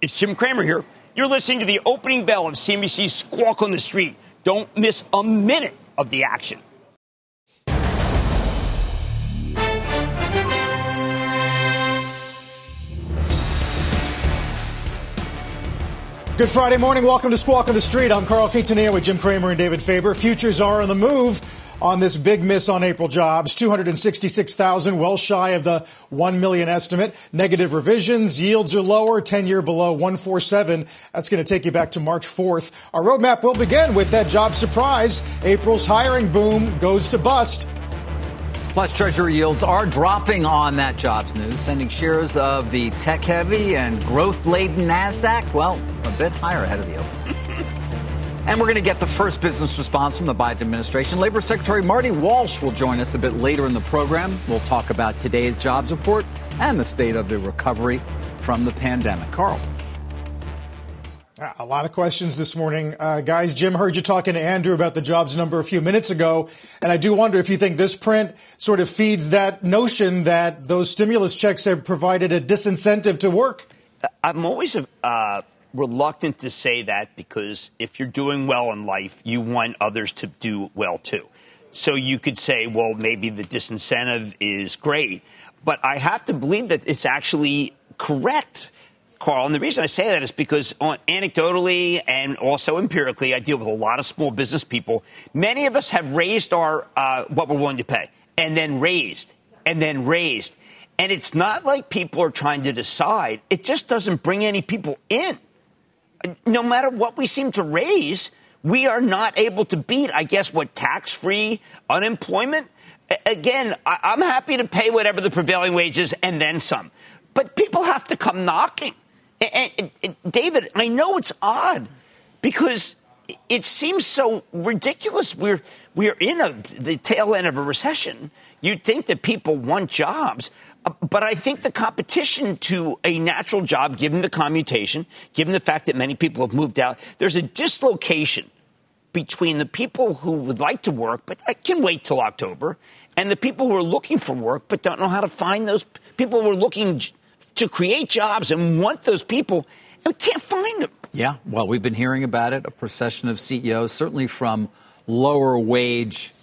It's Jim Cramer here. You're listening to the opening bell of CNBC's Squawk on the Street. Don't miss a minute of the action. Good Friday morning. Welcome to Squawk on the Street. I'm Carl Quintanilla with Jim Cramer and David Faber. Futures are on the move on this big miss on April jobs. 266,000, well shy of the 1 million estimate. Negative revisions. Yields are lower. 10-year below 147. That's going to take you back to March 4th. Our roadmap will begin with that job surprise. April's hiring boom goes to bust. Plus, Treasury yields are dropping on that jobs news, sending shares of the tech-heavy and growth-laden NASDAQ, well, a bit higher ahead of the open. And we're going to get the first business response from the Biden administration. Labor Secretary Marty Walsh will join us a bit later in the program. We'll talk about today's jobs report and the state of the recovery from the pandemic. Carl. A lot of questions this morning. Guys, Jim heard you talking to Andrew about the jobs number a few minutes ago. And I do wonder if you think this print sort of feeds that notion that those stimulus checks have provided a disincentive to work. I'm always reluctant to say that because if you're doing well in life, you want others to do well, too. So you could say, well, maybe the disincentive is great. But I have to believe that it's actually correct, Carl. And the reason I say that is because anecdotally and also empirically, I deal with a lot of small business people. Many of us have raised our what we're willing to pay and then raised and then raised. And it's not like people are trying to decide. It just doesn't bring any people in. No matter what we seem to raise, we are not able to beat, I guess, what tax-free unemployment. Again, I'm happy to pay whatever the prevailing wage is and then some. But people have to come knocking. And David, I know it's odd because it seems so ridiculous. We're in the tail end of a recession. You'd think that people want jobs. But I think the competition to a natural job, given the commutation, given the fact that many people have moved out, there's a dislocation between the people who would like to work, but I can wait till October, and the people who are looking for work but don't know how to find those people who are looking to create jobs and want those people and can't find them. Yeah, well, we've been hearing about it, a procession of CEOs, certainly from lower wage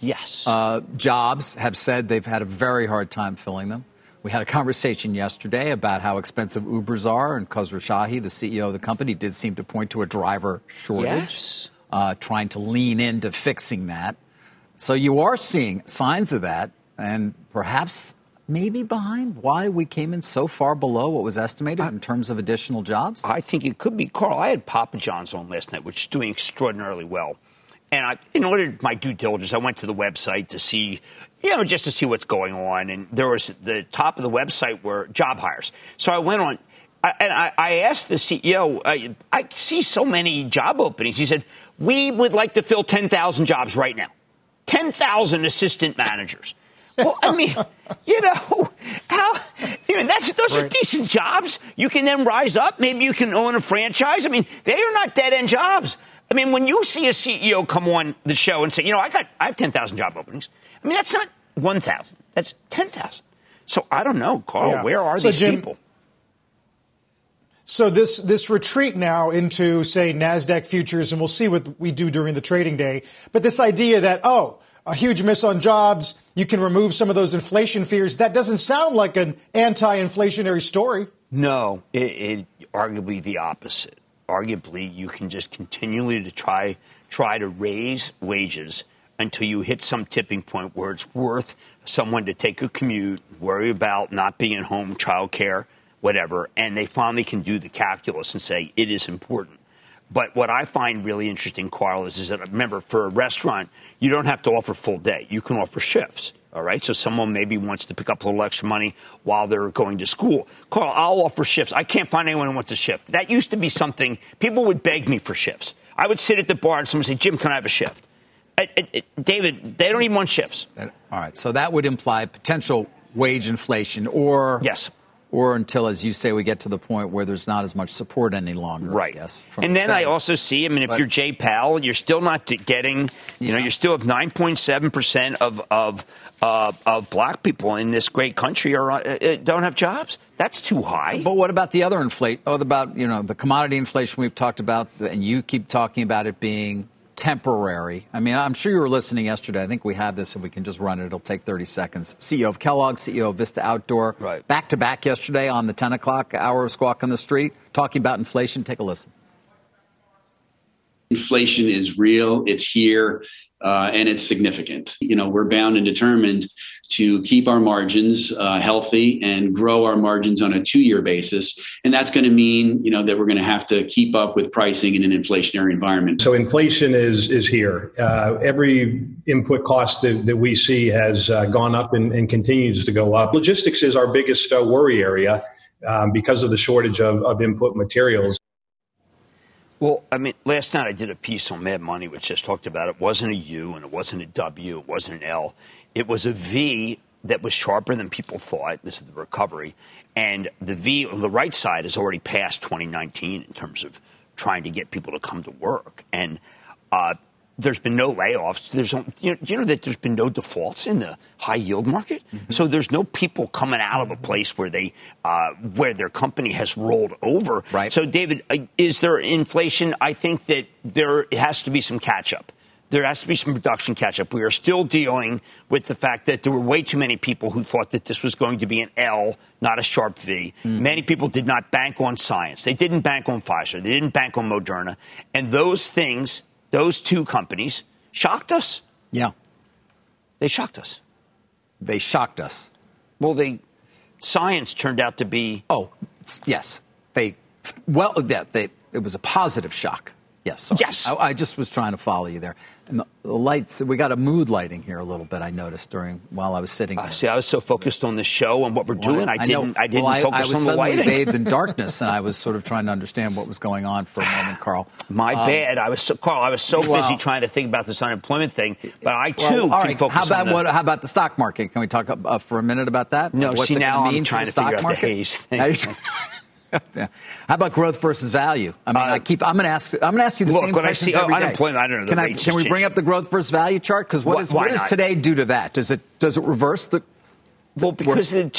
jobs, have said they've had a very hard time filling them. We had a conversation yesterday about how expensive Ubers are, and Khosrow Shahi, the CEO of the company, did seem to point to a driver shortage, trying to lean into fixing that. So you are seeing signs of that, and perhaps maybe behind why we came in so far below what was estimated in terms of additional jobs? I think it could be. Carl, I had Papa John's on last night, which is doing extraordinarily well. And in order to my due diligence, I went to the website to see, just to see what's going on. And there was the top of the website were job hires. So I went on and I asked the CEO, I see so many job openings. He said, we would like to fill 10,000 jobs right now. 10,000 assistant managers. Well, I mean, those are decent jobs. You can then rise up. Maybe you can own a franchise. I mean, they are not dead-end jobs. I mean, when you see a CEO come on the show and say, I have 10,000 job openings. I mean, that's not 1,000. That's 10,000. So I don't know, Carl, where are these people? So this retreat now into, say, NASDAQ futures, and we'll see what we do during the trading day. But this idea that, a huge miss on jobs, you can remove some of those inflation fears, that doesn't sound like an anti-inflationary story. No, it arguably the opposite. Arguably, you can just continually try to raise wages until you hit some tipping point where it's worth someone to take a commute, worry about not being at home, childcare, whatever, and they finally can do the calculus and say it is important. But what I find really interesting, Carl, is that, remember, for a restaurant, you don't have to offer full day. You can offer shifts, all right? So someone maybe wants to pick up a little extra money while they're going to school. Carl, I'll offer shifts. I can't find anyone who wants a shift. That used to be something people would beg me for shifts. I would sit at the bar and someone would say, Jim, can I have a shift? David, they don't even want shifts. All right. So that would imply potential wage inflation or or until, as you say, we get to the point where there's not as much support any longer. Right. I guess, and then I also see, if you're Jay Powell, you're still not getting, you still have 9.7% of black people in this great country don't have jobs. That's too high. But what about the other inflation? About, the commodity inflation we've talked about, and you keep talking about it being temporary. I'm sure you were listening yesterday. I think we have this and we can just run it. It'll take 30 seconds. CEO of Kellogg, CEO of Vista Outdoor. Right. Back to back yesterday on the 10 o'clock hour of Squawk on the Street, talking about inflation. Take a listen. Inflation is real. It's here. And it's significant. We're bound and determined to keep our margins healthy and grow our margins on a 2-year basis. And that's going to mean, that we're going to have to keep up with pricing in an inflationary environment. So inflation is here. Every input cost that we see has gone up and continues to go up. Logistics is our biggest worry area because of the shortage of input materials. Well, last night I did a piece on Mad Money which just talked about it wasn't a U and it wasn't a W, it wasn't an L. It was a V that was sharper than people thought. This is the recovery. And the V on the right side has already passed 2019 in terms of trying to get people to come to work. And there's been no layoffs. That there's been no defaults in the high yield market. Mm-hmm. So there's no people coming out of a place where where their company has rolled over. Right. So, David, is there inflation? I think that there has to be some catch up. There has to be some production catch up. We are still dealing with the fact that there were way too many people who thought that this was going to be an L, not a sharp V. Mm-hmm. Many people did not bank on science. They didn't bank on Pfizer. They didn't bank on Moderna. And those things, those two companies, shocked us. Yeah. They shocked us. They shocked us. Well, science turned out to be. Oh, yes. It was a positive shock. Yes. Sorry. Yes. I just was trying to follow you there. And the lights, we got a mood lighting here a little bit, I noticed while I was sitting there. See, I was so focused on the show and what we're doing, I didn't focus on the lighting. I was suddenly bathed in darkness, and I was sort of trying to understand what was going on for a moment, Carl. My bad. I was so busy trying to think about this unemployment thing, but I, too, can focus on How about the stock market? Can we talk for a minute about that? No, now I'm trying to figure out the Hayes thing. Yeah. How about growth versus value? I'm going to ask you the same questions when I see unemployment, day. I don't know. Can we bring up the growth versus value chart? Because what does today do to that? Does it reverse the? Well, because the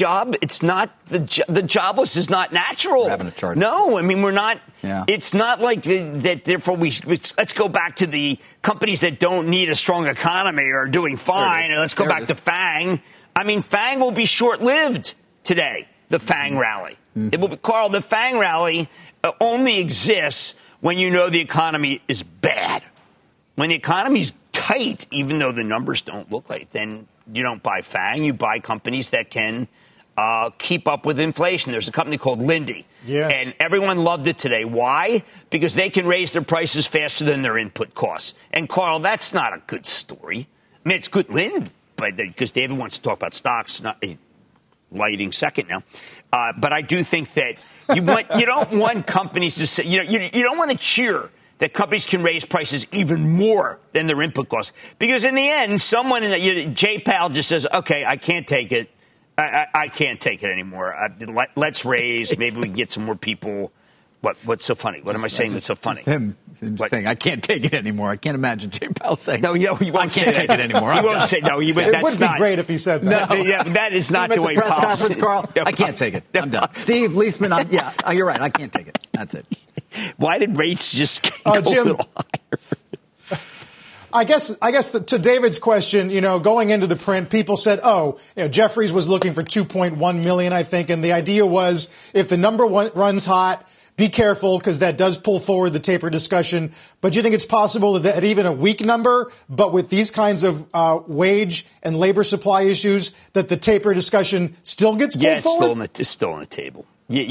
jobless is not natural. We're having a chart. No, we're not. Yeah. It's not like that. Therefore, let's go back to the companies that don't need a strong economy or are doing fine, and let's go back to FANG. FANG will be short-lived today. The FANG rally. Mm-hmm. Carl, the FANG rally only exists when you know the economy is bad. When the economy's tight, even though the numbers don't look like it, then you don't buy FANG. You buy companies that can keep up with inflation. There's a company called Linde. Yes. And everyone loved it today. Why? Because they can raise their prices faster than their input costs. And, Carl, that's not a good story. It's good Linde, because David wants to talk about stocks, not lighting second now. But I do think that you don't want companies to say, you don't want to cheer that companies can raise prices even more than their input costs. Because in the end, Jay Powell just says, okay, I can't take it. I can't take it anymore. Let's raise. Maybe we can get some more people. What's so funny? What am I saying that's so funny? Him saying, I can't take it anymore. I can't imagine Jay Powell saying, no, he won't I can't take it anymore. He won't say, no, it would be great if he said that. No, that is not the way press policy. Conference, Carl, I can't take it. I'm done. Steve Leisman, you're right. I can't take it. That's it. Why did rates just go Jim, a little higher? I guess to David's question, going into the print, people said, Jeffries was looking for 2.1 million, I think. And the idea was if the number runs hot, be careful because that does pull forward the taper discussion. But do you think it's possible that even a weak number, but with these kinds of wage and labor supply issues, that the taper discussion still gets pulled forward? It's still on the table.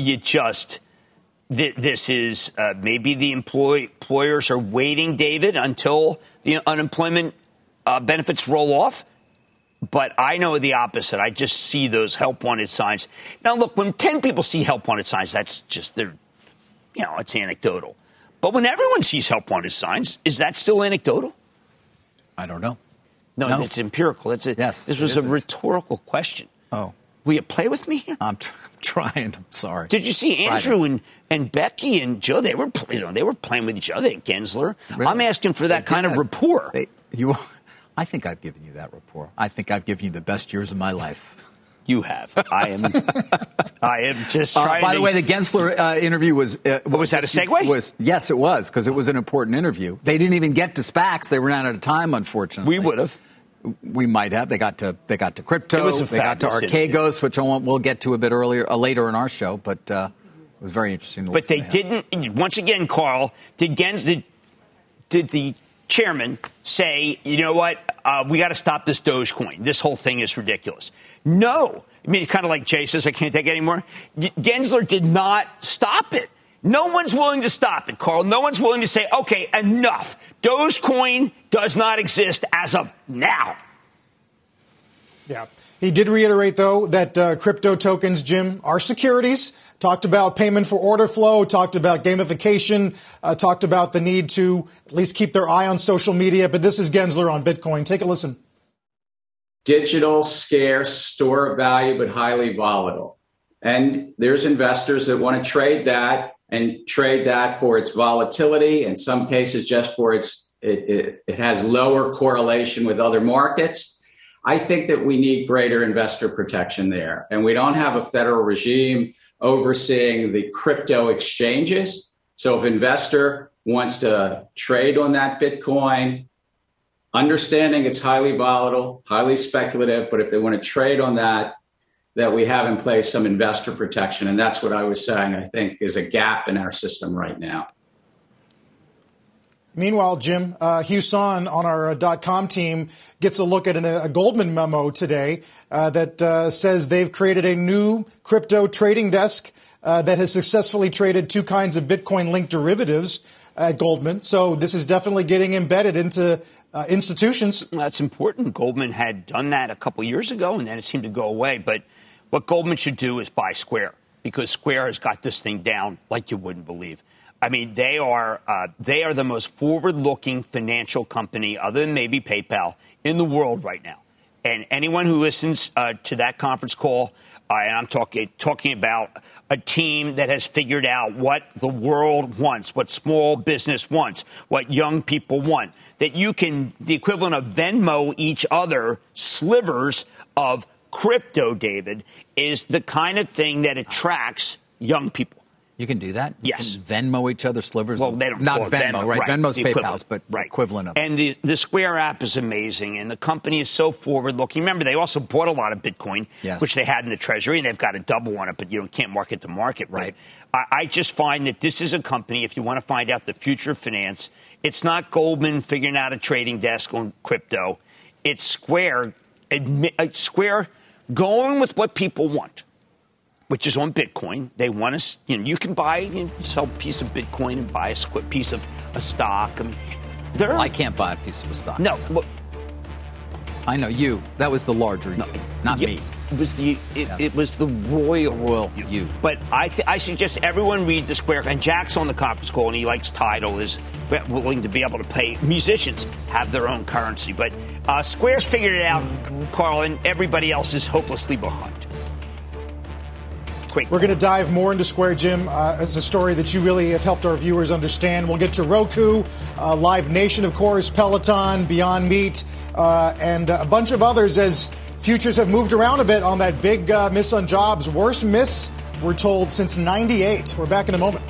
This is maybe the employers are waiting, David, until the unemployment benefits roll off. But I know the opposite. I just see those help wanted signs. Now, look, when 10 people see help wanted signs, that's just it's anecdotal. But when everyone sees help wanted signs, is that still anecdotal? I don't know. No, it's empirical. This was a rhetorical question. Oh. Will you play with me here? I'm trying. I'm sorry. Did you see Andrew and Becky and Joe? They were playing with each other at Gensler. Really? I'm asking for that kind of rapport. I think I've given you that rapport. I think I've given you the best years of my life. You have. I am just trying. By the way, the Gensler interview was. Was that a segue? Yes, it was, because it was an important interview. They didn't even get to SPACs. They ran out of time, unfortunately. We would have. We might have. They got to crypto. It was they got to Archegos, which we'll get to a bit later in our show. But it was very interesting. But they didn't. Once again, Carl, did the chairman say, you know what, we got to stop this Dogecoin. This whole thing is ridiculous. No. I mean, kind of like Jay says, I can't take it anymore. Gensler did not stop it. No one's willing to stop it, Carl. No one's willing to say, okay, enough. Dogecoin does not exist as of now. Yeah. He did reiterate, though, that crypto tokens, Jim, are securities. Talked about payment for order flow, talked about gamification, talked about the need to at least keep their eye on social media. But this is Gensler on Bitcoin. Take a listen. Digital, scarce, store of value, but highly volatile. And there's investors that want to trade that and trade that for its volatility. In some cases, just for it has lower correlation with other markets. I think that we need greater investor protection there. And we don't have a federal regime overseeing the crypto exchanges. So if an investor wants to trade on that Bitcoin, understanding it's highly volatile, highly speculative, but if they want to trade on that we have in place some investor protection. And that's what I was saying, I think, is a gap in our system right now. Meanwhile, Jim, Hugh Son on our .com team gets a look at a Goldman memo today that says they've created a new crypto trading desk that has successfully traded two kinds of Bitcoin-linked derivatives at Goldman. So this is definitely getting embedded into institutions. That's important. Goldman had done that a couple years ago, and then it seemed to go away. But what Goldman should do is buy Square, because Square has got this thing down like you wouldn't believe. I mean, they are the most forward-looking financial company, other than maybe PayPal, in the world right now. And anyone who listens to that conference call, and I'm talking about a team that has figured out what the world wants, what small business wants, what young people want, that you can, the equivalent of Venmo each other slivers of crypto, David, is the kind of thing that attracts young people. You can do that? Yes. You can Venmo each other slivers? Well, they don't. Not Venmo, right? Venmo's PayPal's, but right. Equivalent of it. And the Square app is amazing, and the company is so forward-looking. Remember, they also bought a lot of Bitcoin, yes, which they had in the Treasury, and they've got a double on it, but you can't market to market. Right. I just find that this is a company, if you want to find out the future of finance, it's not Goldman figuring out a trading desk on crypto. It's Square going with what people want, which is on Bitcoin. They want to, you can buy, sell a piece of Bitcoin and buy a piece of a stock. I mean, I can't buy a piece of a stock. No. Well, I know you. That was the larger you, not me. It was the royal you. But I suggest everyone read the Square. And Jack's on the conference call, and he likes Tidal, is willing to be able to pay. Musicians have their own currency. But Square's figured it out, Carl, and everybody else is hopelessly behind. We're going to dive more into Square, Jim. It's a story that you really have helped our viewers understand. We'll get to Roku, Live Nation, of course, Peloton, Beyond Meat, and a bunch of others as futures have moved around a bit on that big miss on jobs. Worst miss, we're told, since '98. We're back in a moment.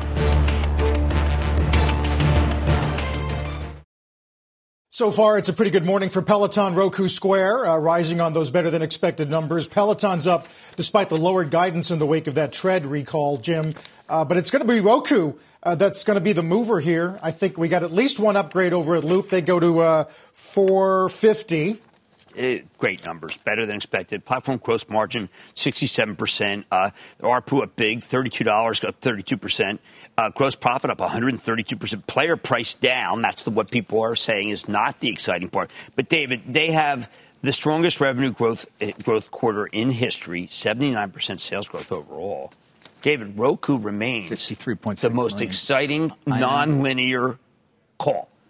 So far, it's a pretty good morning for Peloton, Roku, Square, rising on those better-than-expected numbers. Peloton's up despite the lowered guidance in the wake of that tread recall, Jim. But it's going to be Roku that's going to be the mover here. I think we got at least one upgrade over at Loop. They go to $450. Great numbers, better than expected. Platform gross margin, 67%. The ARPU up big, $32, up 32%. Gross profit up 132%. Player price down. That's what people are saying is not the exciting part. But, David, they have the strongest revenue growth quarter in history, 79% sales growth overall. David, Roku remains the most exciting nonlinear call.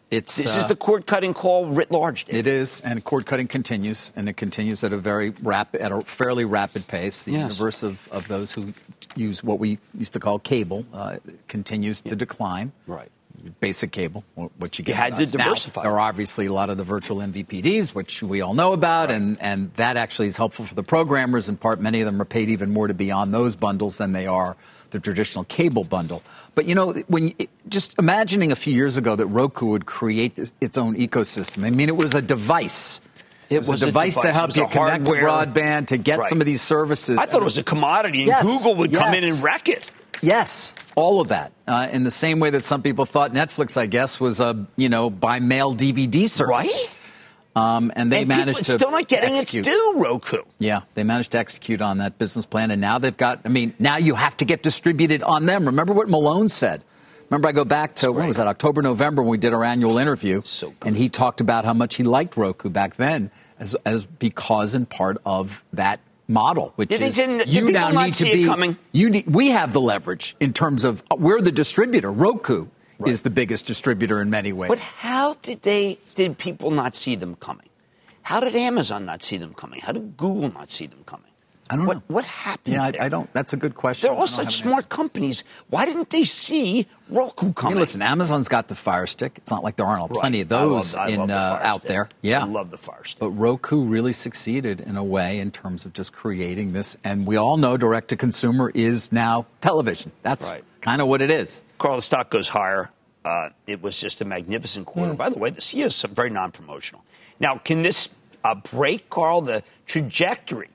This is the cord-cutting call writ large, Dave. It is, and cord-cutting continues, and it continues at a fairly rapid pace. The universe of those who use what we used to call cable continues to decline. Right. Basic cable, what you get. You had to diversify. Now, there are obviously a lot of the virtual MVPDs, which we all know about, and that actually is helpful for the programmers. In part, many of them are paid even more to be on those bundles than they are the traditional cable bundle. But, just imagining a few years ago that Roku would create its own ecosystem. I mean, it was a device. It was a device to help you connect to broadband, to get some of these services. I thought it was a commodity, and Google would come in and wreck it. Yes, all of that. In the same way that some people thought Netflix, I guess, was a, by mail DVD service. Right. And they managed to still not getting execute. its due, Roku. Yeah, they managed to execute on that business plan, and now they've got, now you have to get distributed on them. Remember what Malone said? Remember, I go back to, when was that, October, November, when we did our annual interview, and he talked about how much he liked Roku back then as because in part of that model, which is you now need to be, we have the leverage in terms of, we're the distributor. Roku is the biggest distributor in many ways. But how did people not see them coming? How did Amazon not see them coming? How did Google not see them coming? I don't know. What happened there? I don't. That's a good question. They're all such smart companies. Why didn't they see Roku coming? Listen, Amazon's got the Fire Stick. It's not like there aren't plenty of those out there. Yeah. I love the Fire Stick. But Roku really succeeded in a way in terms of just creating this. And we all know direct-to-consumer is now television. That's kind of what it is. Carl, the stock goes higher. It was just a magnificent quarter. By the way, the CEO is very non-promotional. Now, can this break, Carl, the trajectory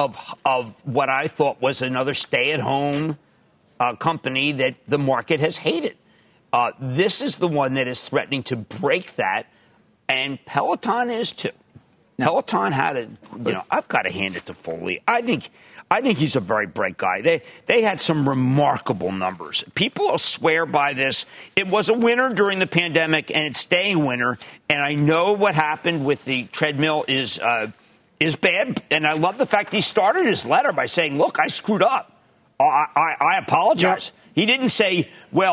of what I thought was another stay-at-home company that the market has hated? This is the one that is threatening to break that, and Peloton is too. Peloton had I've got to hand it to Foley. I think he's a very bright guy. They had some remarkable numbers. People will swear by this. It was a winner during the pandemic, and it's staying a winner. And I know what happened with the treadmill is bad. And I love the fact he started his letter by saying, look, I screwed up. I apologize. Yep. He didn't say,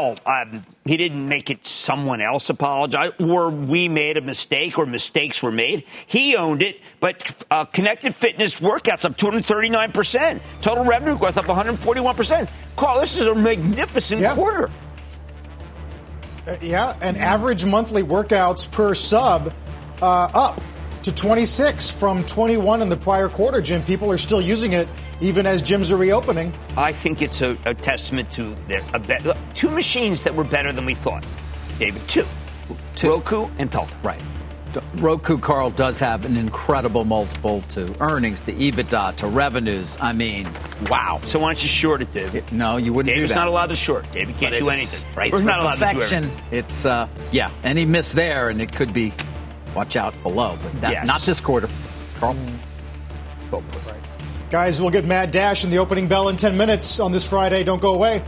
he didn't make it someone else apologize, or we made a mistake, or mistakes were made. He owned it, but connected fitness workouts up 239%. Total revenue growth up 141%. Carl, this is a magnificent quarter. And average monthly workouts per sub up to 26 from 21 in the prior quarter, Jim. People are still using it even as gyms are reopening. I think it's a testament to two machines that were better than we thought. David, two. Roku and Peloton. Right. Roku, Carl, does have an incredible multiple to earnings, to EBITDA, to revenues. I mean, wow. So why don't you short it, David? No, you wouldn't David's do that. not allowed to short. David can't do anything. We're not allowed to do everything. It's, any miss there, and it could be, watch out below. But not this quarter. Carl? Right. Guys, we'll get Mad Dash in the opening bell in 10 minutes on this Friday. Don't go away.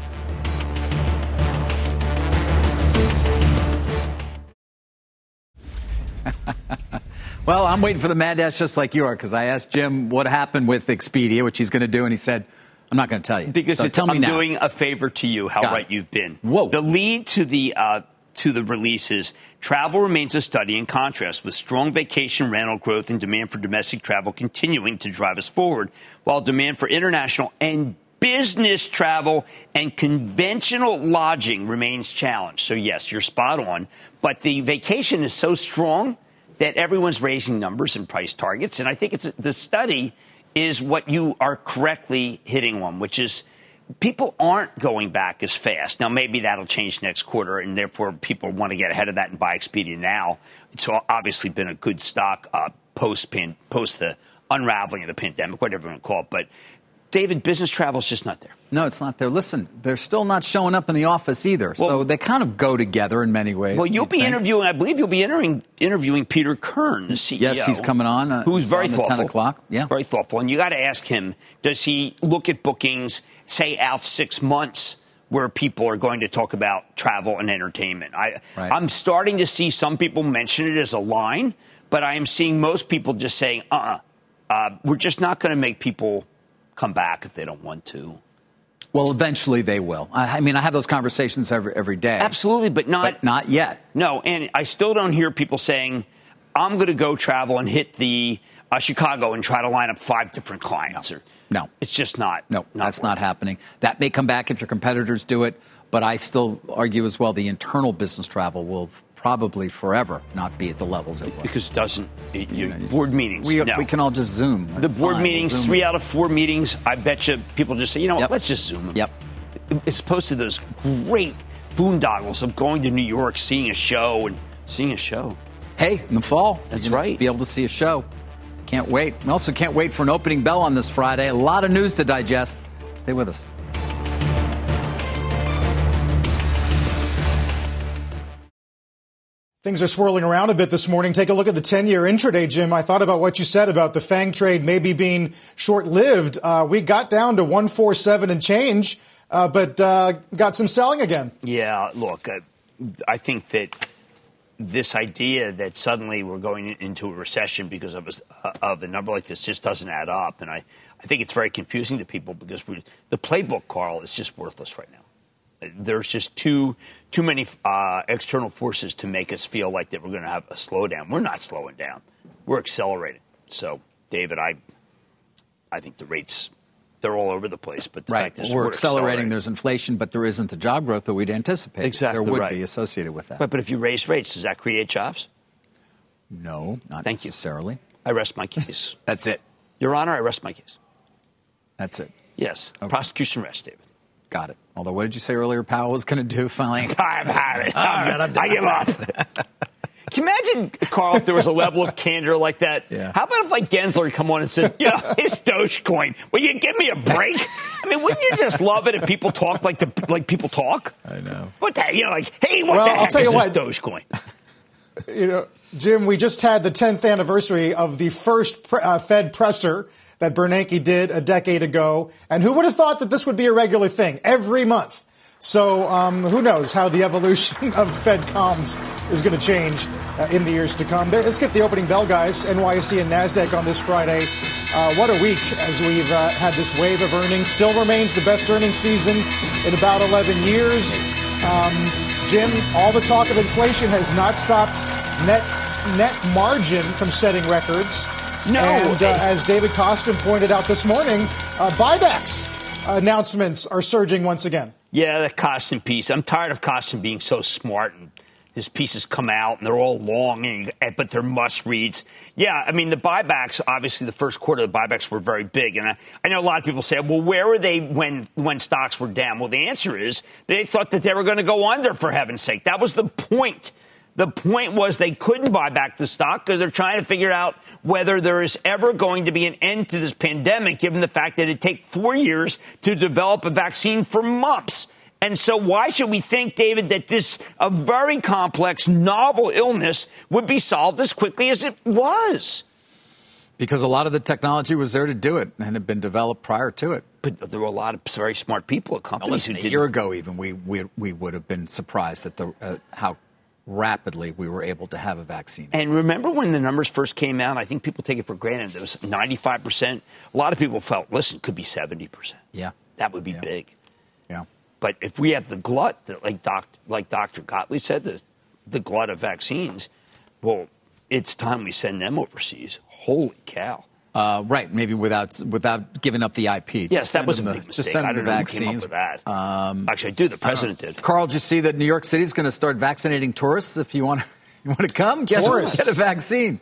Well, I'm waiting for the Mad Dash just like you are, because I asked Jim what happened with Expedia, which he's going to do, and he said, I'm not going to tell you. Because I'm doing a favor to you, how right you've been. Whoa. The lead to the releases, travel remains a study in contrast, with strong vacation rental growth and demand for domestic travel continuing to drive us forward, while demand for international and business travel and conventional lodging remains challenged. So, yes, you're spot on. But the vacation is so strong that everyone's raising numbers and price targets. And I think the study is what you are correctly hitting on, which is people aren't going back as fast. Now, maybe that'll change next quarter, and therefore people want to get ahead of that and buy Expedia now. It's obviously been a good stock post the unraveling of the pandemic, whatever you want to call it. But, David, business travel is just not there. No, it's not there. Listen, they're still not showing up in the office either. So they kind of go together in many ways. Well, you'll be interviewing, I believe you'll be interviewing Peter Kern, the CEO. Yes, he's coming on. Who's very thoughtful. 10 o'clock. Yeah. Very thoughtful. And you got to ask him, does he look at bookings, say, out 6 months, where people are going to talk about travel and entertainment? I'm starting to see some people mention it as a line, but I am seeing most people just saying, we're just not going to make people come back if they don't want to. Well, eventually they will. I mean, I have those conversations every day. Absolutely, but not yet. No, and I still don't hear people saying, I'm going to go travel and hit the Chicago and try to line up 5 different clients. No. It's just not. No, that's not happening. That may come back if your competitors do it, but I still argue as well the internal business travel will probably forever not be at the levels it was. Because it doesn't. Board meetings. We can all just Zoom. The board meetings, 3 out of 4 meetings, I bet you people just say, you know what, let's just Zoom them. Yep. As opposed to those great boondoggles of going to New York, seeing a show. Hey, in the fall. That's right. Be able to see a show. Can't wait. We also can't wait for an opening bell on this Friday. A lot of news to digest. Stay with us. Things are swirling around a bit this morning. Take a look at the 10-year intraday, Jim. I thought about what you said about the FANG trade maybe being short-lived. We got down to 147 and change, but got some selling again. Yeah, look, I think that this idea that suddenly we're going into a recession because of a number like this just doesn't add up. And I think it's very confusing to people because the playbook, Carl, is just worthless right now. There's just too many external forces to make us feel like that we're going to have a slowdown. We're not slowing down. We're accelerating. So, David, I think the rates, they're all over the place. But the fact is we're accelerating. There's inflation, but there isn't the job growth that we'd anticipate. Exactly there would be associated with that. But if you raise rates, does that create jobs? No, not Thank necessarily. You. I rest my case. That's it. Your Honor, I rest my case. That's it. Yes. Okay. Prosecution rests, David. Got it. Although, what did you say earlier Powell was going to do finally? I've had it. I give up. Can you imagine, Carl, if there was a level of candor like that? Yeah. How about if, like, Gensler had come on and said, it's Dogecoin. Will you give me a break? I mean, wouldn't you just love it if people talk like people talk? I know. What the heck? Hey, what the heck is this Dogecoin? Jim, we just had the 10th anniversary of the first Fed presser that Bernanke did a decade ago. And who would have thought that this would be a regular thing every month? So who knows how the evolution of Fed comms is going to change in the years to come. Let's get the opening bell, guys. NYSE and NASDAQ on this Friday. What a week as we've had this wave of earnings. Still remains the best earnings season in about 11 years. Jim, all the talk of inflation has not stopped net margin from setting records. No. And as David Kostin pointed out this morning, buybacks announcements are surging once again. Yeah, the Kostin piece. I'm tired of Kostin being so smart, and his pieces come out, and they're all long, but they're must-reads. Yeah, I mean, the buybacks, obviously, the first quarter of the buybacks were very big. And I know a lot of people say, well, where were they when stocks were down? Well, the answer is they thought that they were going to go under, for heaven's sake. That was the point. The point was they couldn't buy back the stock because they're trying to figure out whether there is ever going to be an end to this pandemic, given the fact that it'd take 4 years to develop a vaccine for mumps. And so why should we think, David, that a very complex, novel illness would be solved as quickly as it was? Because a lot of the technology was there to do it and had been developed prior to it. But there were a lot of very smart people at companies who did. A year ago, even, we would have been surprised at how rapidly we were able to have a vaccine. And remember when the numbers first came out, I think people take it for granted. It was 95%. A lot of people felt, listen, it could be 70%. Yeah. That would be big. Yeah. But if we have the glut, like Dr. Gottlieb said, the glut of vaccines, well, it's time we send them overseas. Holy cow. Right, maybe without giving up the IP. Yes, that was a big mistake. I don't know who came up with that. Actually, I do. The president did. Carl, did you see that New York City is going to start vaccinating tourists if you want to come? Get a vaccine.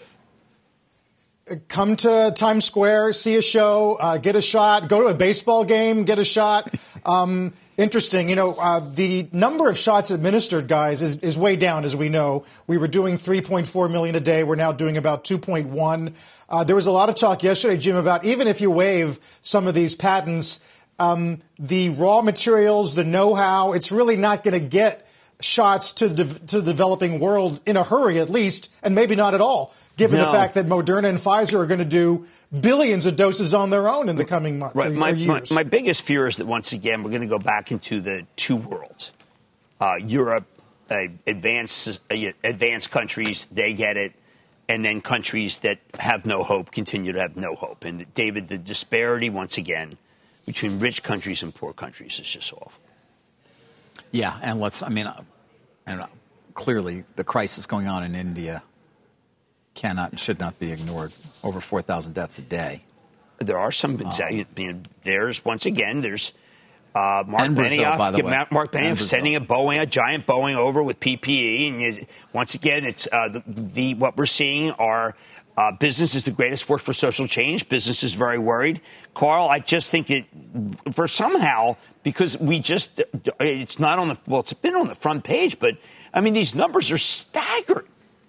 Come to Times Square, see a show, get a shot, go to a baseball game, get a shot. Interesting. The number of shots administered, guys, is way down, as we know. We were doing 3.4 million a day. We're now doing about 2.1. There was a lot of talk yesterday, Jim, about even if you waive some of these patents, the raw materials, the know-how, it's really not going to get shots to the developing world in a hurry, at least, and maybe not at all, given the fact that Moderna and Pfizer are going to do billions of doses on their own in the coming months or years. My biggest fear is that, once again, we're going to go back into the two worlds. Europe, advanced countries, they get it. And then countries that have no hope continue to have no hope. And, David, the disparity, once again, between rich countries and poor countries is just awful. Yeah, and clearly the crisis going on in India cannot and should not be ignored. Over 4,000 deaths a day. There are some. There's once again. There's Mark Benioff. Mark Benioff sending a giant Boeing over with PPE, and once again, it's what we're seeing are. Business is the greatest force for social change. Business is very worried. Carl, I just think for somehow, because it's not on it's been on the front page, but I mean, these numbers are staggering.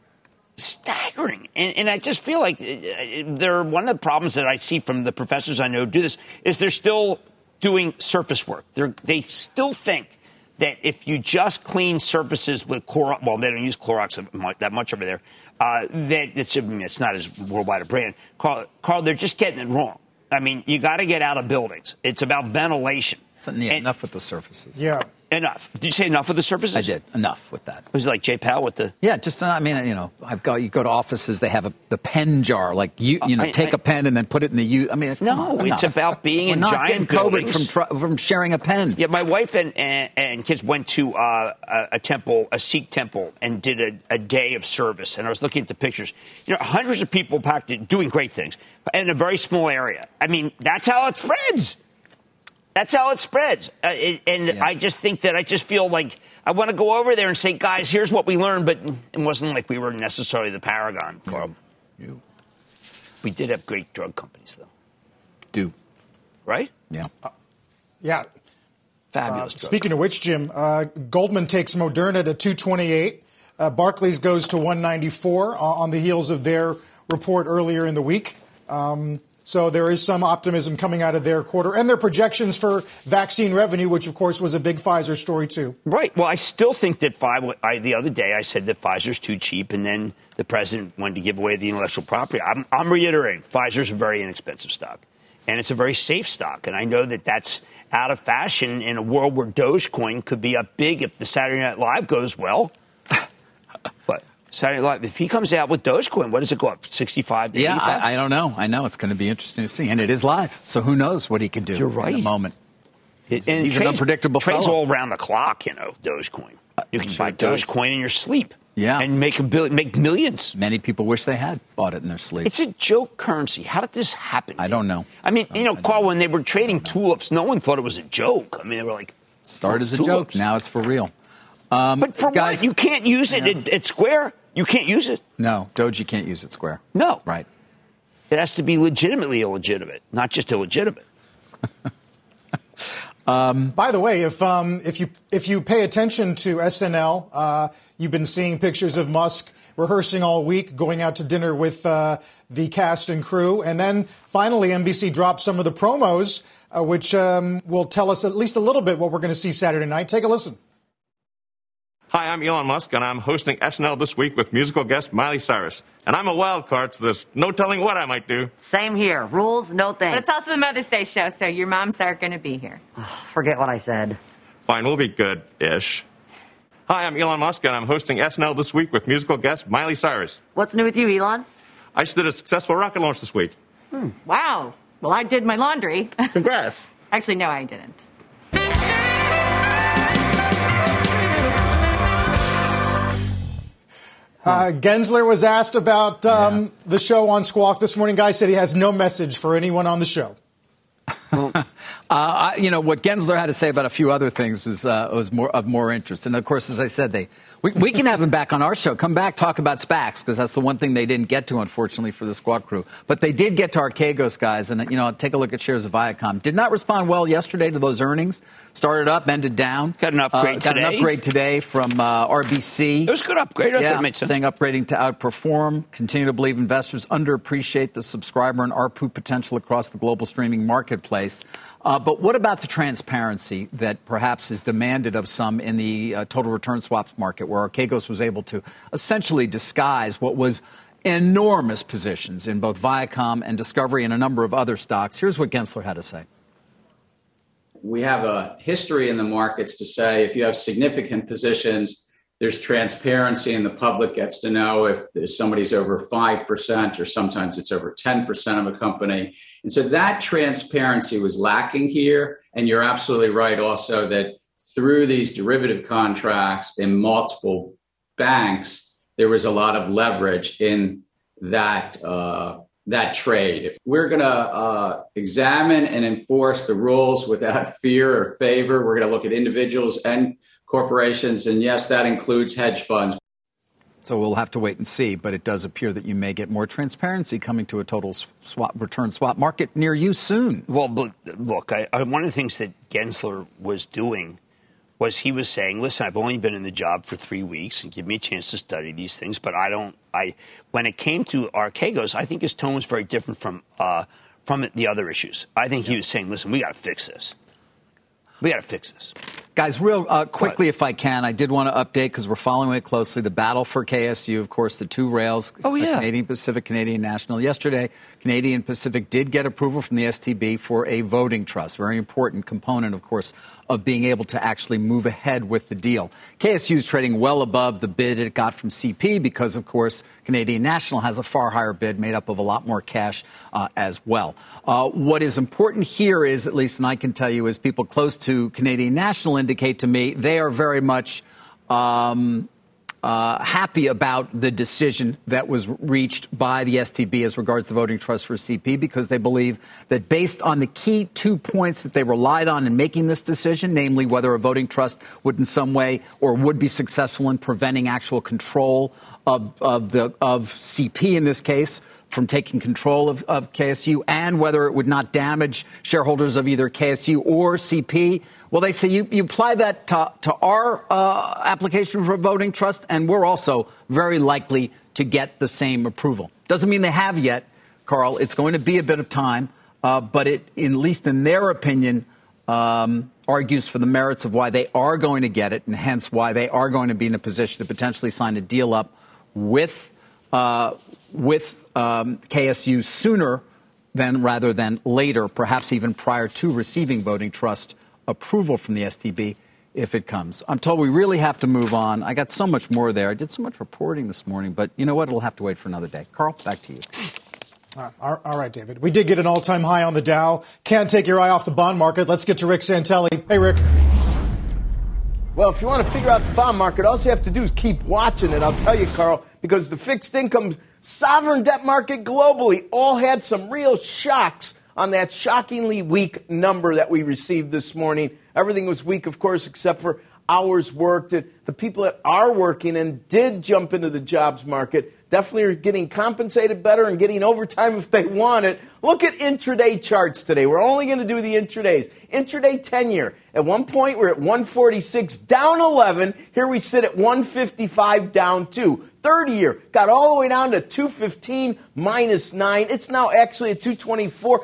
And I just feel like one of the problems that I see from the professors I know who do this is they're still doing surface work. They still think that if you just clean surfaces with Clorox, well, they don't use Clorox that much over there, that it's not as worldwide a brand. Carl, they're just getting it wrong. I mean, you got to get out of buildings. It's about ventilation. Enough with the surfaces. Yeah. Enough. Did you say enough with the surfaces? I did. Enough with that. Was it like Jay Powell with the... Yeah, just, you go to offices, they have the pen jar. Like, take a pen and then put it in the... it's about being in giant buildings. We're not getting COVID from sharing a pen. Yeah, my wife and kids went to a Sikh temple and did a day of service. And I was looking at the pictures. Hundreds of people packed in, doing great things in a very small area. I mean, that's how it spreads. I just think that I just feel like I want to go over there and say, guys, here's what we learned. But it wasn't like we were necessarily the paragon, Carl. No. We did have great drug companies, though. Right? Yeah. Fabulous. Speaking of which, Jim, Goldman takes Moderna to 228. Barclays goes to 194 on the heels of their report earlier in the week. So there is some optimism coming out of their quarter and their projections for vaccine revenue, which, of course, was a big Pfizer story, too. Right. Well, I still think that the other day I said that Pfizer's too cheap, and then the president wanted to give away the intellectual property. I'm reiterating, Pfizer's a very inexpensive stock, and it's a very safe stock. And I know that that's out of fashion in a world where Dogecoin could be up big if the Saturday Night Live goes well. But Saturday Night Live, if he comes out with Dogecoin, what does it go up, 65 to 85? Yeah, I don't know. I know it's going to be interesting to see. And it is live, so who knows what he can do. You're right. In a moment. He's an unpredictable fellow. Trades all around the clock, Dogecoin. You can buy Dogecoin in your sleep. Yeah. And make millions. Many people wish they had bought it in their sleep. It's a joke currency. How did this happen? I don't know. I mean, Carl, when they were trading tulips, no one thought it was a joke. I mean, they were like... Started as a joke. Now it's for real. But for what? You can't use it at Square? You can't use it? No, Doge, you can't use at Square. No. Right. It has to be legitimately illegitimate, not just illegitimate. By the way, if you pay attention to SNL, you've been seeing pictures of Musk rehearsing all week, going out to dinner with the cast and crew. And then finally, NBC dropped some of the promos, which will tell us at least a little bit what we're going to see Saturday night. Take a listen. Hi, I'm Elon Musk, and I'm hosting SNL This Week with musical guest Miley Cyrus. And I'm a wild card, so there's no telling what I might do. Same here. Rules, no thanks. But it's also the Mother's Day show, so your moms aren't going to be here. Forget what I said. Fine, we'll be good-ish. Hi, I'm Elon Musk, and I'm hosting SNL This Week with musical guest Miley Cyrus. What's new with you, Elon? I just did a successful rocket launch this week. Wow. Well, I did my laundry. Congrats. Actually, no, I didn't. Gensler was asked about the show on Squawk this morning. Guy said he has no message for anyone on the show. What Gensler had to say about a few other things was more interest. And, of course, as I said, we can have him back on our show. Come back, talk about SPACs, because that's the one thing they didn't get to, unfortunately, for the Squawk crew. But they did get to Archegos, guys. And, take a look at shares of Viacom. Did not respond well yesterday to those earnings. Started up, ended down. Got an upgrade today. Got an upgrade today from RBC. It was a good upgrade. I thought it made sense. Saying upgrading to outperform. Continue to believe investors underappreciate the subscriber and ARPU potential across the global streaming marketplace. But what about the transparency that perhaps is demanded of some in the total return swaps market, where Archegos was able to essentially disguise what was enormous positions in both Viacom and Discovery and a number of other stocks? Here's what Gensler had to say. We have a history in the markets to say if you have significant positions There's transparency, and the public gets to know if somebody's over 5% or sometimes it's over 10% of a company. And so that transparency was lacking here. And you're absolutely right also that through these derivative contracts in multiple banks, there was a lot of leverage in that trade. If we're going to examine and enforce the rules without fear or favor, we're going to look at individuals and corporations, and yes, that includes hedge funds. So we'll have to wait and see, but it does appear that you may get more transparency coming to a total return swap market near you soon. Well, but look, one of the things that Gensler was doing was he was saying, listen, I've only been in the job for 3 weeks and give me a chance to study these things, but when it came to Archegos, I think his tone was very different from the other issues. I think he was saying, listen, we got to fix this. We got to fix this. Guys, real quickly, if I can, I did want to update because we're following it closely. The battle for KSU, of course, the two rails, Canadian Pacific, Canadian National. Yesterday, Canadian Pacific did get approval from the STB for a voting trust. Very important component, of course, of being able to actually move ahead with the deal. KSU is trading well above the bid it got from CP because, of course, Canadian National has a far higher bid made up of a lot more cash as well. What is important here is, at least, and I can tell you, is people close to Canadian National indicate to me they are very much happy about the decision that was reached by the STB as regards the voting trust for CP because they believe that based on the key 2 points that they relied on in making this decision, namely whether a voting trust would in some way or would be successful in preventing actual control of CP in this case from taking control of KSU and whether it would not damage shareholders of either KSU or CP. Well, they say you apply that to our application for a voting trust, and we're also very likely to get the same approval. Doesn't mean they have yet, Carl. It's going to be a bit of time, but it, at least in their opinion, argues for the merits of why they are going to get it, and hence why they are going to be in a position to potentially sign a deal up with KSU sooner rather than later, perhaps even prior to receiving voting trust approval from the STB if it comes. I'm told we really have to move on. I got so much more there. I did so much reporting this morning, but you know what? It'll have to wait for another day. Carl, back to you. All right, David. We did get an all-time high on the Dow. Can't take your eye off the bond market. Let's get to Rick Santelli. Hey, Rick. Well, if you want to figure out the bond market, all you have to do is keep watching it. I'll tell you, Carl, because the fixed income sovereign debt market globally all had some real shocks on that shockingly weak number that we received this morning. Everything was weak, of course, except for hours worked. The people that are working and did jump into the jobs market definitely are getting compensated better and getting overtime if they want it. Look at intraday charts today. We're only going to do the intradays. Intraday 10-year. At one point, we're at 146, down 11. Here we sit at 155, down 2. 30-year got all the way down to 215, minus 9. It's now actually at 224,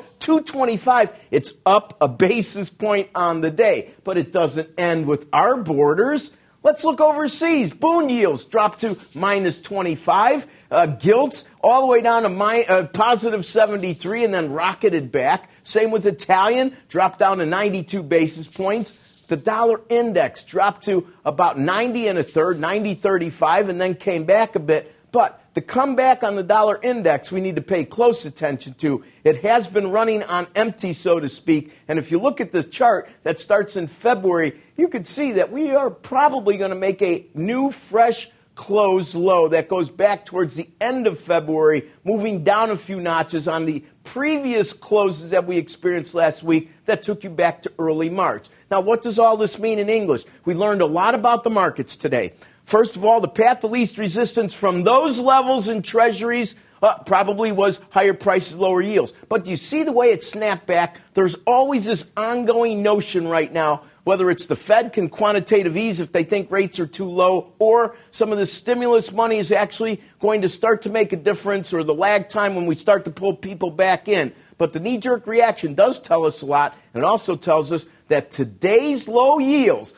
225. It's up a basis point on the day. But it doesn't end with our borders. Let's look overseas. Bond yields dropped to minus 25. Gilts all the way down to positive 73 and then rocketed back. Same with Italian, dropped down to 92 basis points. The dollar index dropped to about 90 and a third, 90.35, and then came back a bit. But the comeback on the dollar index we need to pay close attention to. It has been running on empty, so to speak. And if you look at this chart that starts in February, you can see that we are probably going to make a new, fresh close low that goes back towards the end of February, moving down a few notches on the previous closes that we experienced last week that took you back to early March. Now, what does all this mean in English? We learned a lot about the markets today. First of all, the path of least resistance from those levels in treasuries probably was higher prices, lower yields. But do you see the way it snapped back? There's always this ongoing notion right now, whether it's the Fed can quantitative ease if they think rates are too low, or some of the stimulus money is actually going to start to make a difference, or the lag time when we start to pull people back in. But the knee-jerk reaction does tell us a lot, and it also tells us that today's low yields,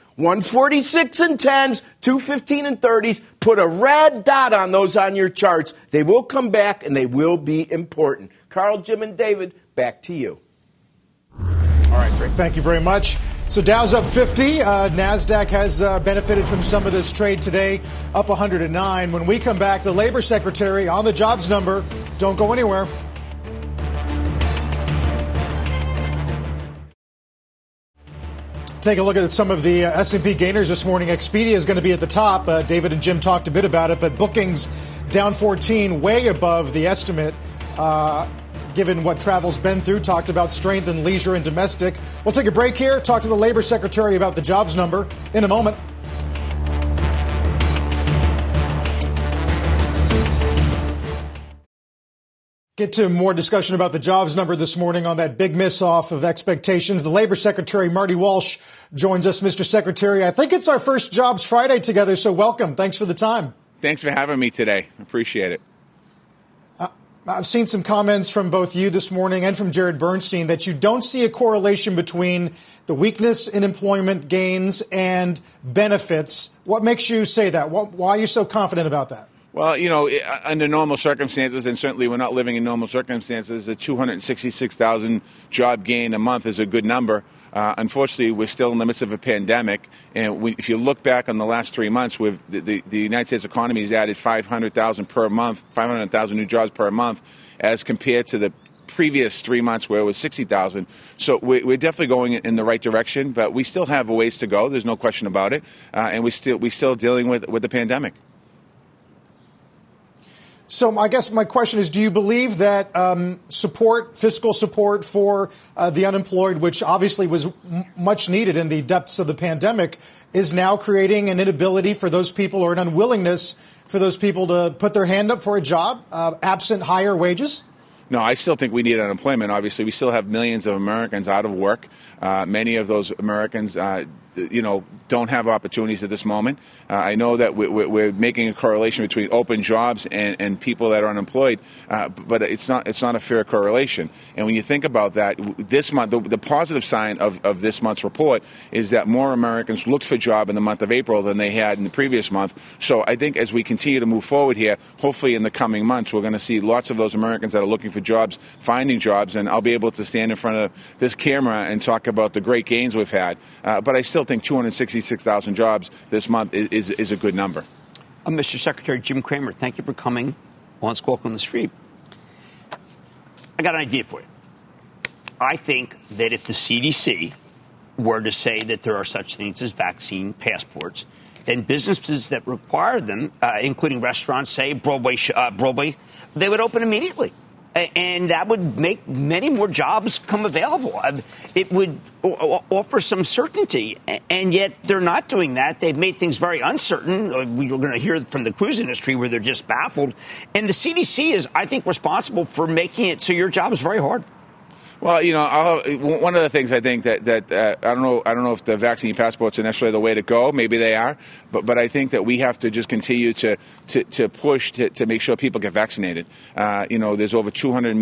146 and 10s, 215 and 30s, put a red dot on those on your charts. They will come back, and they will be important. Carl, Jim, and David, back to you. All right, Rick, thank you very much. So Dow's up 50. NASDAQ has benefited from some of this trade today, up 109. When we come back, the Labor Secretary on the jobs number. Don't go anywhere. Take a look at some of the S&P gainers this morning. Expedia is going to be at the top. David and Jim talked a bit about it, but bookings down 14, way above the estimate. Given what travel's been through, talked about strength in leisure and domestic. We'll take a break here, talk to the Labor Secretary about the jobs number in a moment. Get to more discussion about the jobs number this morning on that big miss off of expectations. The Labor Secretary, Marty Walsh, joins us. Mr. Secretary, I think it's our first Jobs Friday together, so welcome. Thanks for the time. Thanks for having me today. Appreciate it. I've seen some comments from both you this morning and from Jared Bernstein that you don't see a correlation between the weakness in employment gains and benefits. What makes you say that? Why are you so confident about that? Well, under normal circumstances, and certainly we're not living in normal circumstances, a 266,000 job gain a month is a good number. Unfortunately, we're still in the midst of a pandemic, and if you look back on the last 3 months, the United States economy has added 500,000 per month, 500,000 new jobs per month, as compared to the previous 3 months where it was 60,000. So we're definitely going in the right direction, but we still have a ways to go. There's no question about it, and we're still dealing with the pandemic. So I guess my question is, do you believe that fiscal support for the unemployed, which obviously was much needed in the depths of the pandemic, is now creating an inability for those people or an unwillingness for those people to put their hand up for a job, absent higher wages? No, I still think we need unemployment. Obviously, we still have millions of Americans out of work. Many of those Americans don't have opportunities at this moment. I know that we're making a correlation between open jobs and people that are unemployed, but it's not a fair correlation. And when you think about that, this month, the positive sign of this month's report is that more Americans looked for a job in the month of April than they had in the previous month. So I think as we continue to move forward here, hopefully in the coming months, we're going to see lots of those Americans that are looking for jobs, finding jobs, and I'll be able to stand in front of this camera and talk about the great gains we've had. But I still think 266,000 jobs this month is a good number. Mr. Secretary Jim Cramer, thank you for coming on Squawk on the Street. I got an idea for you. I think that if the CDC were to say that there are such things as vaccine passports, then businesses that require them, including restaurants, say Broadway, they would open immediately. And that would make many more jobs come available. It would offer some certainty, and yet they're not doing that. They've made things very uncertain. We're going to hear from the cruise industry where they're just baffled. And the CDC is, I think, responsible for making it so your job is very hard. Well, one of the things I think that I don't know if the vaccine passports are necessarily the way to go. Maybe they are, but I think that we have to just continue to push to make sure people get vaccinated. There's over 200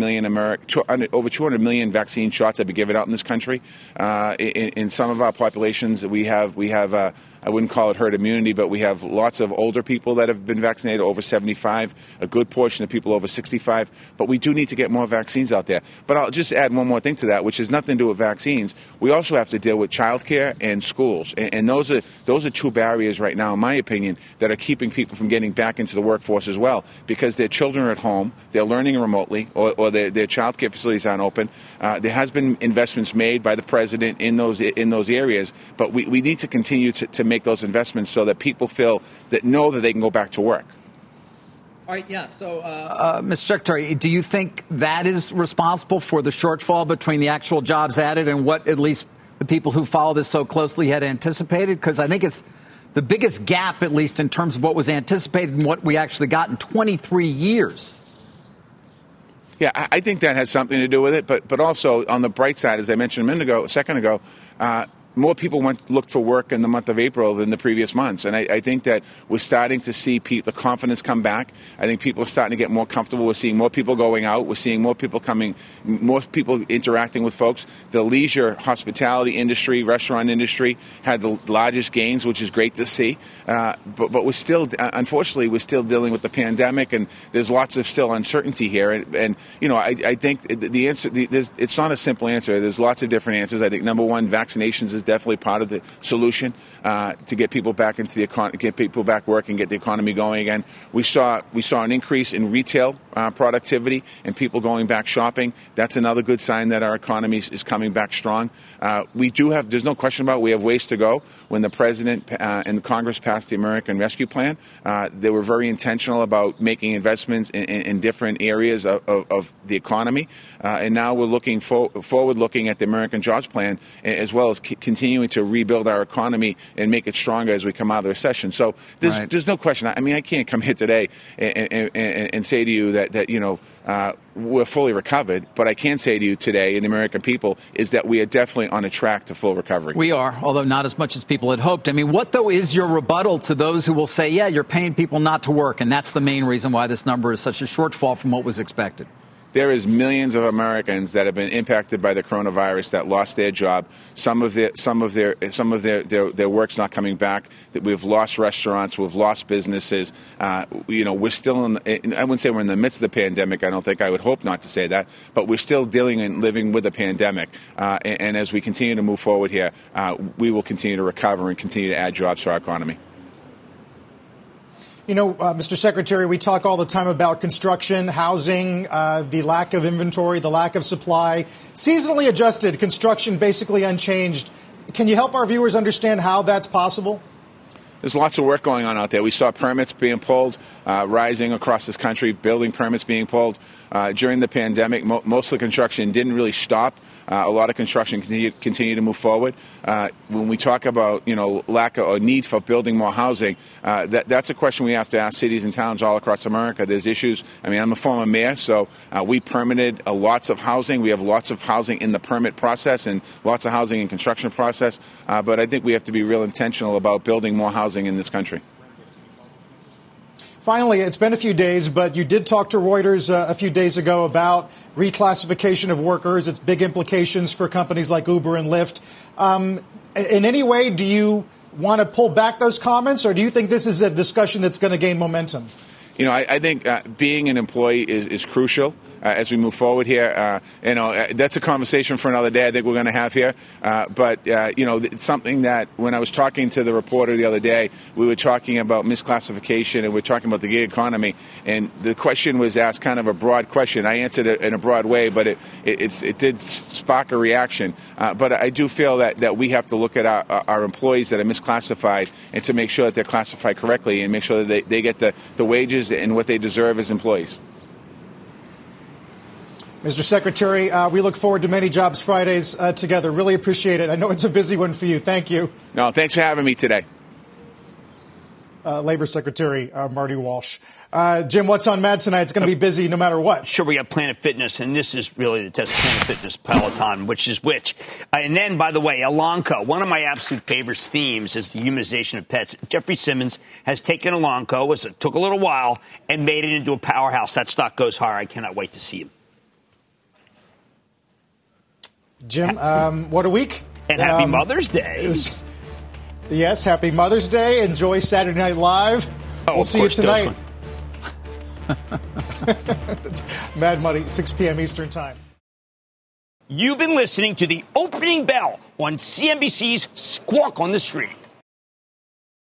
million vaccine shots that have been given out in this country. In some of our populations, we have I wouldn't call it herd immunity, but we have lots of older people that have been vaccinated, over 75, a good portion of people over 65. But we do need to get more vaccines out there. But I'll just add one more thing to that, which has nothing to do with vaccines. We also have to deal with childcare and schools. And those are two barriers right now, in my opinion, that are keeping people from getting back into the workforce as well, because their children are at home, they're learning remotely, or their childcare facilities aren't open. There has been investments made by the president in those areas, but we need to continue to make those investments so that people know that they can go back to work. All right, yeah. So, Mr. Secretary, do you think that is responsible for the shortfall between the actual jobs added and what at least the people who follow this so closely had anticipated? Because I think it's the biggest gap, at least in terms of what was anticipated and what we actually got in 23 years. Yeah, I think that has something to do with it. But also on the bright side, as I mentioned a second ago, more people looked for work in the month of April than the previous months. And I think that we're starting to see the confidence come back. I think people are starting to get more comfortable. We're seeing more people going out. We're seeing more people interacting with folks. The leisure, hospitality industry, restaurant industry had the largest gains, which is great to see. But we're still, unfortunately, dealing with the pandemic, and there's lots of still uncertainty here. And I think the answer, it's not a simple answer. There's lots of different answers. I think, number one, vaccinations is is definitely part of the solution to get people back into the economy, get people back working, get the economy going again. We saw an increase in retail productivity and people going back shopping. That's another good sign that our economy is coming back strong. There's no question about it, we have ways to go. When the President and the Congress passed the American Rescue Plan, they were very intentional about making investments in different areas of the economy. And now we're looking forward-looking at the American Jobs Plan, as well as continuing to rebuild our economy and make it stronger as we come out of the recession. So there's no question. I mean, I can't come here today and say to you that we're fully recovered, but I can say to you today, and the American people, is that we are definitely on a track to full recovery. We are, although not as much as people had hoped. I mean, what, though, is your rebuttal to those who will say, yeah, you're paying people not to work, and that's the main reason why this number is such a shortfall from what was expected? There is millions of Americans that have been impacted by the coronavirus that lost their job. Some of their work's not coming back. That we've lost restaurants, we've lost businesses. We're still I wouldn't say we're in the midst of the pandemic. I would hope not to say that, but we're still dealing and living with the pandemic. And as we continue to move forward here, we will continue to recover and continue to add jobs to our economy. Mr. Secretary, we talk all the time about construction, housing, the lack of inventory, the lack of supply. Seasonally adjusted construction, basically unchanged. Can you help our viewers understand how that's possible? There's lots of work going on out there. We saw permits being pulled, rising across this country, building permits being pulled. During the pandemic, most of the construction didn't really stop. A lot of construction continue to move forward. When we talk about lack of or need for building more housing, that's a question we have to ask cities and towns all across America. There's issues. I mean, I'm a former mayor, so we permitted lots of housing. We have lots of housing in the permit process and lots of housing in construction process. But I think we have to be real intentional about building more housing in this country. Finally, it's been a few days, but you did talk to Reuters a few days ago about reclassification of workers. It's big implications for companies like Uber and Lyft. In any way, do you want to pull back those comments, or do you think this is a discussion that's going to gain momentum? I think being an employee is crucial as we move forward here. That's a conversation for another day I think we're going to have here. But it's something that when I was talking to the reporter the other day, we were talking about misclassification and we're talking about the gig economy. And the question was asked kind of a broad question. I answered it in a broad way, but it did spark a reaction. But I do feel that we have to look at our employees that are misclassified and to make sure that they're classified correctly and make sure that they get the wages and what they deserve as employees. Mr. Secretary, we look forward to many Jobs Fridays together. Really appreciate it. I know it's a busy one for you. Thank you. No, thanks for having me today. Labor Secretary Marty Walsh. Jim, what's on Mad tonight? It's going to be busy no matter what. Sure, we have Planet Fitness, and this is really the test of Planet Fitness Peloton, which is which. And then, by the way, Elanco. One of my absolute favorite themes is the humanization of pets. Jeffrey Simmons has taken Elanco, it took a little while, and made it into a powerhouse. That stock goes higher. I cannot wait to see him. Jim, what a week. And happy Mother's Day. Yes, happy Mother's Day. Enjoy Saturday Night Live. We'll see you tonight. Mad Money, 6 p.m. Eastern Time. You've been listening to the opening bell on CNBC's Squawk on the Street.